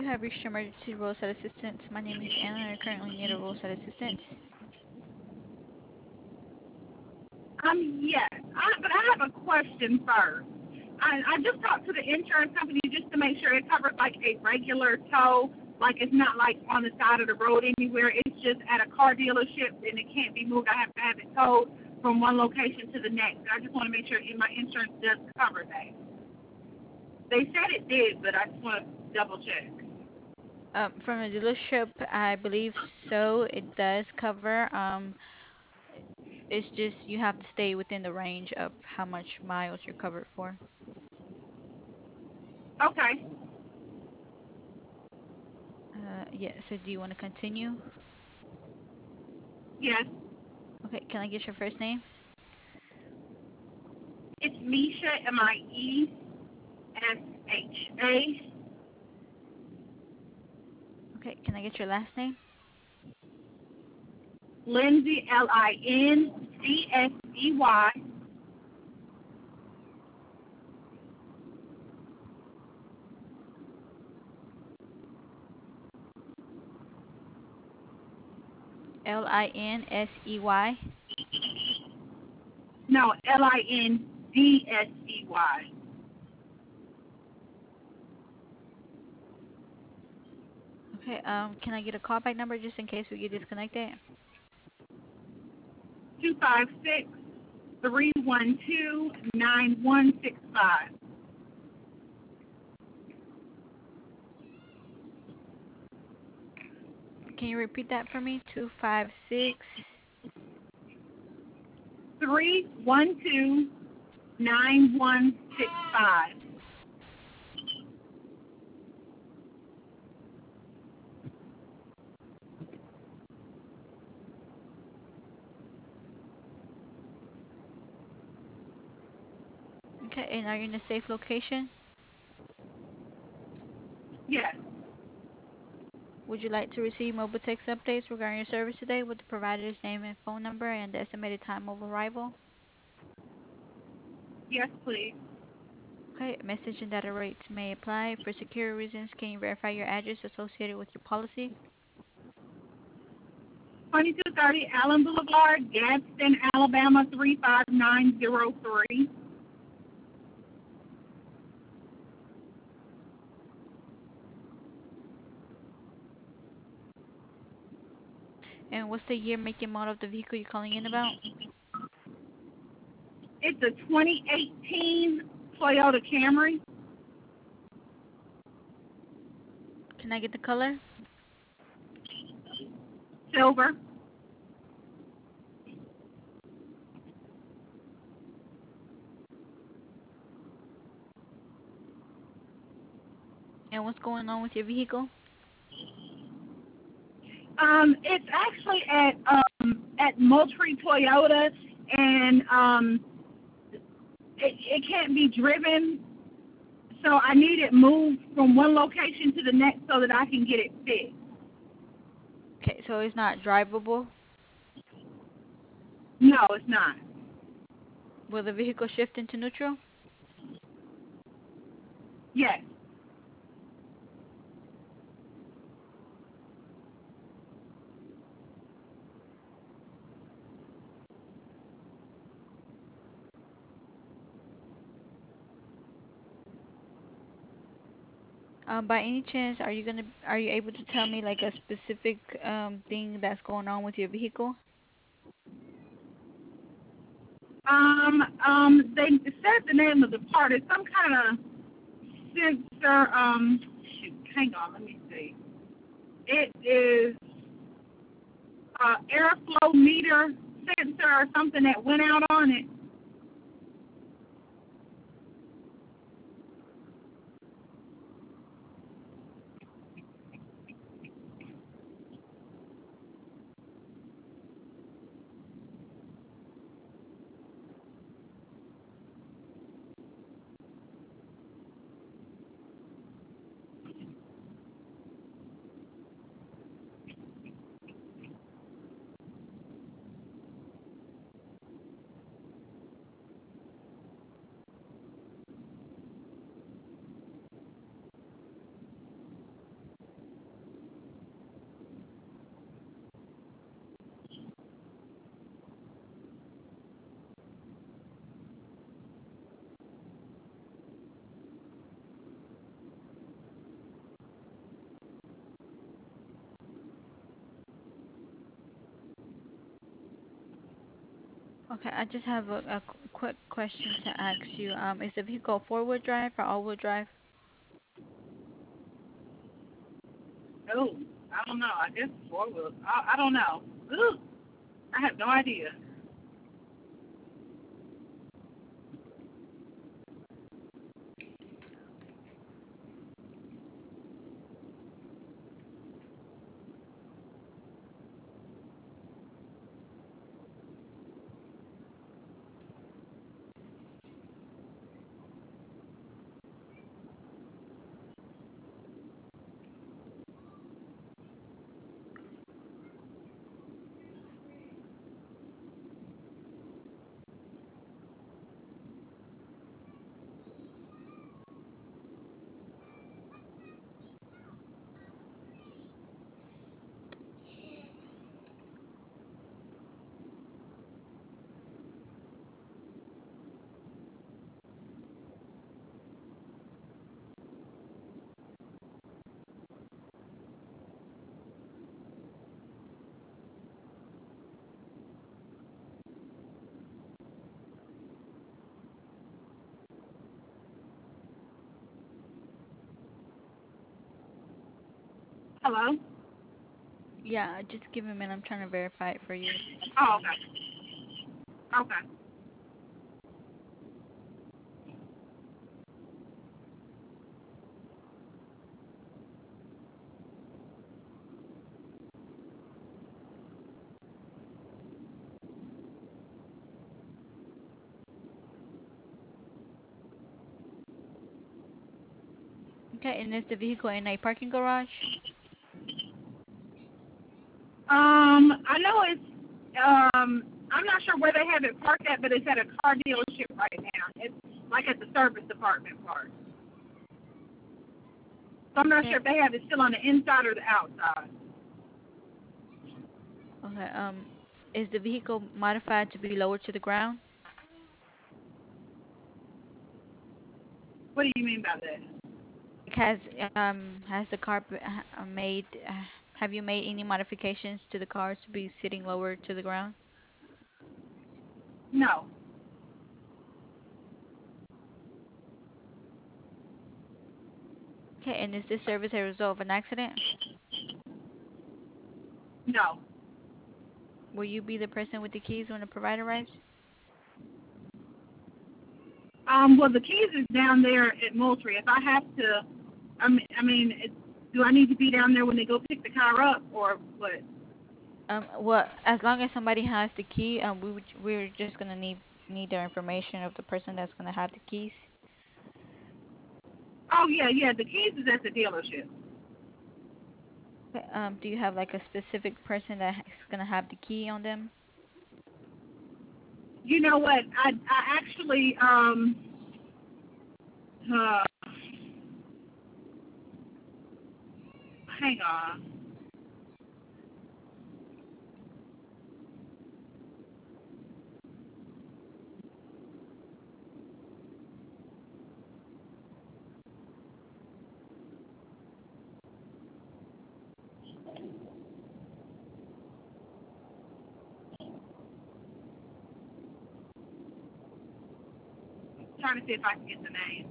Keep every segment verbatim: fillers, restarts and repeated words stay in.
have reached emergency roadside assistance. My name is Anna and I currently need a roadside assistance. Um, yes, I, but I have a question first. I, I just talked to the insurance company just to make sure it covers like a regular tow, like it's not like on the side of the road anywhere. It's just at a car dealership and it can't be moved. I have to have it towed from one location to the next. I just want to make sure my insurance does cover that. They said it did, but I just want to double check. Um, from a dealership, I believe so. It does cover. Um, it's just you have to stay within the range of how much miles you're covered for. Okay. Uh, yeah. So do you want to continue? Yes. Okay. Can I get your first name? It's Misha, M I E S H A. Okay. Can I get your last name? Lindsay, L I N C S E Y. L I N S E Y. No, L I N D S E Y. Okay. Um, can I get a callback number just in case we get disconnected? two five six, three one two, nine one six five. Can you repeat that for me? Two five six. three one two, nine one six five. Okay. And are you in a safe location? Yes. Would you like to receive mobile text updates regarding your service today with the provider's name and phone number and the estimated time of arrival? Yes, please. Okay, message and data rates may apply. For security reasons, can you verify your address associated with your policy? twenty-two thirty Allen Boulevard, Gadsden, Alabama, three five nine zero three. And what's the year, make, and model of the vehicle you're calling in about? It's a twenty eighteen Toyota Camry, Can I get the color? silver. And what's going on with your vehicle? Um, it's actually at um at Moultrie Toyota, and um, it, it can't be driven. So I need it moved from one location to the next so that I can get it fixed. Okay, so it's not drivable. No, it's not. Will the vehicle shift into neutral? Yes. Um, by any chance, are you gonna are you able to tell me like a specific um thing that's going on with your vehicle? Um, um, they said the name of the part. It's some kind of sensor. Um, shoot, hang on, let me see. It is uh, airflow meter sensor or something that went out on it. Okay, I just have a, a qu- quick question to ask you. Um, is the vehicle four-wheel drive or all-wheel drive? Oh, I don't know. I guess four wheels. I, I don't know. Ugh, I have no idea. Hello? Yeah, just give me a minute. I'm trying to verify it for you. Oh, okay. Okay. Okay, and is the vehicle in a parking garage? Um, I know it's, um, I'm not sure where they have it parked at, but it's at a car dealership right now. It's like at the service department part. So I'm not sure Okay. if they have it still on the inside or the outside. Okay. Um, is the vehicle modified to be lowered to the ground? What do you mean by that? Like, Has um has the car b- ha- uh, made? Uh, have you made any modifications to the car to be sitting lower to the ground? No, Okay, and is this service a result of an accident? no. Will you be the person with the keys when the provider arrives? Um, well, the keys is down there at Moultrie. If I have to, I mean, I mean, it, do I need to be down there when they go pick the car up, or what? Um, well, as long as somebody has the key, um, we would, we're just gonna need need their information of the person that's gonna have the keys. Oh yeah, yeah. The keys is at the dealership. Okay, Um, do you have like a specific person that's gonna have the key on them? You know what? I I actually um uh hang on. Trying to see if I can get the name.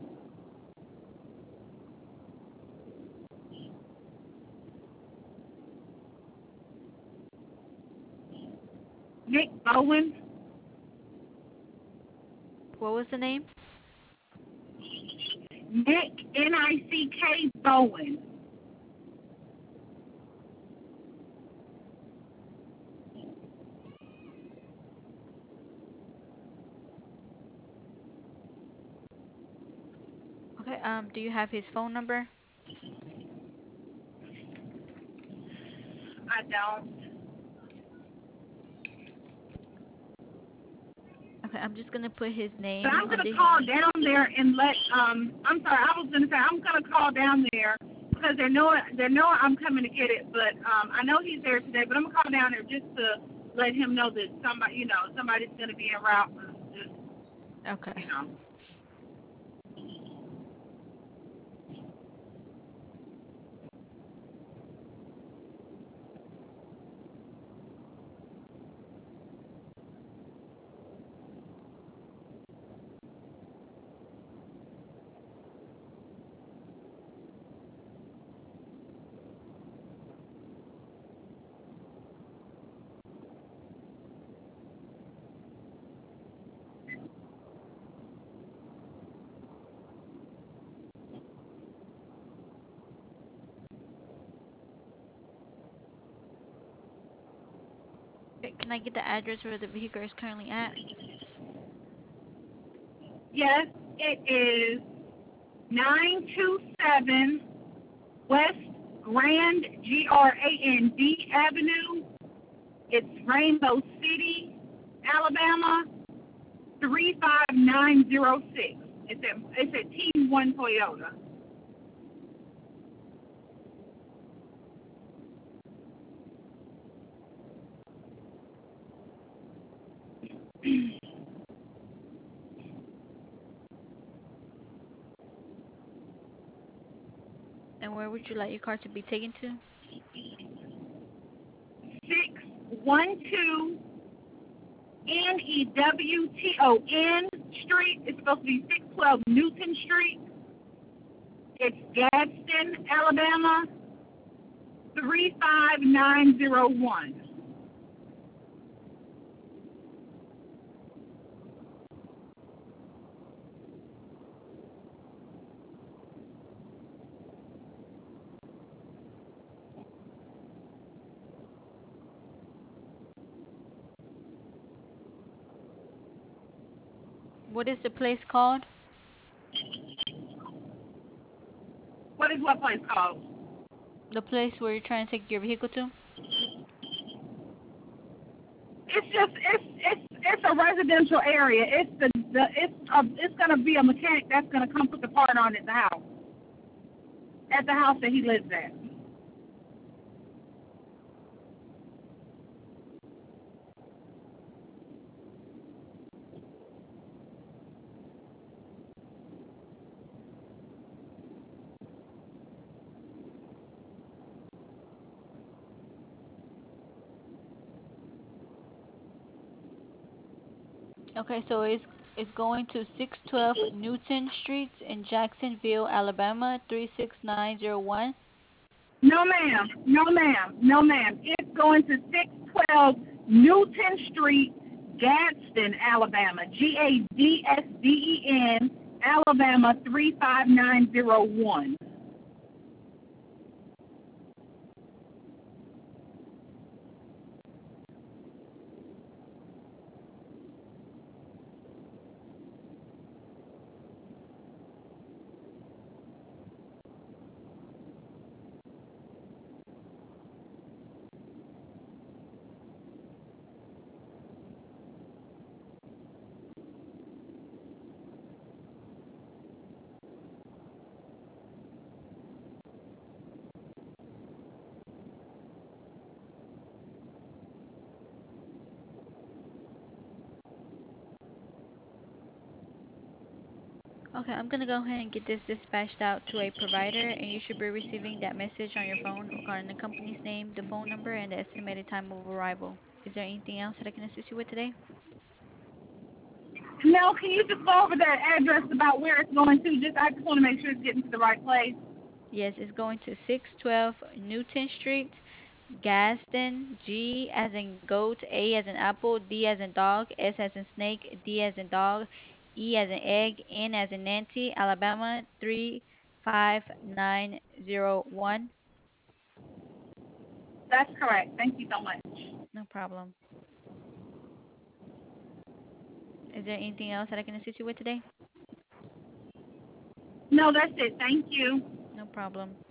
Nick Bowen. What was the name? Nick N I C K Bowen. Okay. Um, do you have his phone number? I don't. Okay, I'm just gonna put his But name I'm under. gonna call down there and let um I'm sorry, I was gonna say I'm gonna call down there because they know they know I'm coming to get it, but um I know he's there today, but I'm gonna call down there just to let him know that somebody you know, somebody's gonna be en route, just Okay. you know. Okay, can I get the address where the vehicle is currently at? Yes, it is nine two seven West Grand, G R A N D Avenue. It's Rainbow City, Alabama, three five nine zero six. It's at, it's at Team one Toyota. And where would you like your car to be taken to? six one two N E W T O N Street. It's supposed to be six twelve Newton Street. It's Gadsden, Alabama, three five nine zero one. What is the place called? What is what place called? The place where you're trying to take your vehicle to? It's just it's it's it's a residential area. It's the, the it's a, it's gonna be a mechanic that's gonna come put the part on at the house. At the house that he lives at. Okay, so it's it's going to six twelve Newton Street in Jacksonville, Alabama, three six nine zero one. No ma'am, no ma'am, no ma'am. It's going to six twelve Newton Street, Gadsden, Alabama. G A D S D E N, Alabama three five nine zero one. Okay, I'm gonna go ahead and get this dispatched out to a provider, and you should be receiving that message on your phone regarding the company's name, the phone number, and the estimated time of arrival. Is there anything else that I can assist you with today? Mel, can you just go over that address about where it's going to? Just I just want to make sure it's getting to the right place. Yes, it's going to six twelve Newton Street, Gaston, G as in goat, A as in apple, D as in dog, S as in snake, D as in dog, E as in egg, N as in Nancy, Alabama three five nine zero one. That's correct. Thank you so much. No problem. Is there anything else that I can assist you with today? No, that's it. Thank you. No problem.